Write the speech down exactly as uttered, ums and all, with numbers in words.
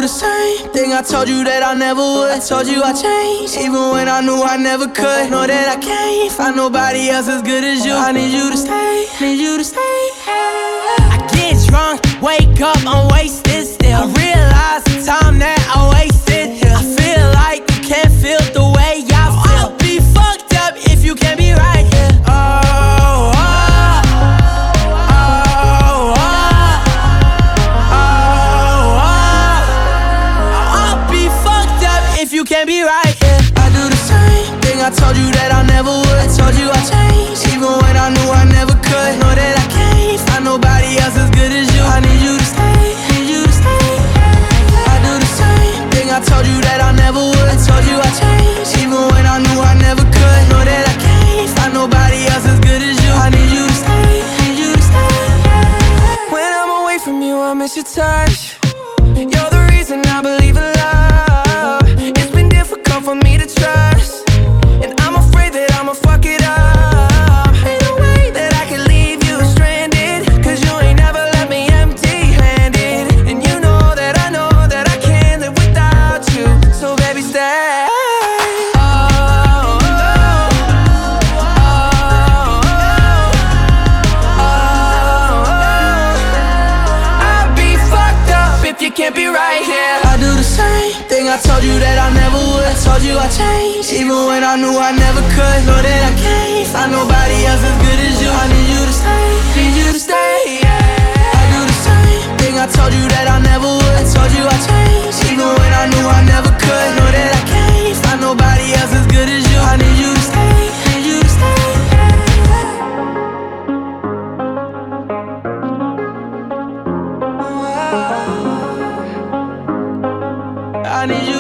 do the same thing I told you that I never would. I told you I changed, even when I knew I never could. Know that I can't find nobody else as good as you. I need you to stay, need you to stay. I get drunk, wake up, I'm wasted still. I realize the time that I wasted here. I feel like you can't feel the way I feel. I'll be fucked up if you can't be right here. Oh, oh, oh, oh, oh, oh. I'll be fucked up if you can't be right here. I do the same thing I told you that I never would. I told you I changed, even when I knew I never could. Know that I can't find nobody else as good as you. I need you to stay, need you to stay. I do the same thing I told you that I never would. I told you I changed, even when I knew I never could. Know that I can't find nobody else as good as you. I need you to stay, need you to stay. When I'm away from you, I miss your touch. You're the reason I believe in love. It's been difficult for me to trust, and I'm afraid that I'ma fuck it up. Ain't no way that I can leave you stranded, cause you ain't never left me empty-handed. And you know that I know that I can't live without you. So baby, stay. Oh, oh, oh, oh, oh. I'll be fucked up if you can't be right here. I do the same thing I told you that I never would. I told you I changed, even when I knew I never could. Know that I can't find nobody else as good as you. I need you to stay, need you to stay, yeah. I do the same thing I told you that I never would. I told you I changed, even when I knew I never could. Know that I can't find nobody else as good as you. I need you to stay, need you to stay, yeah. I need you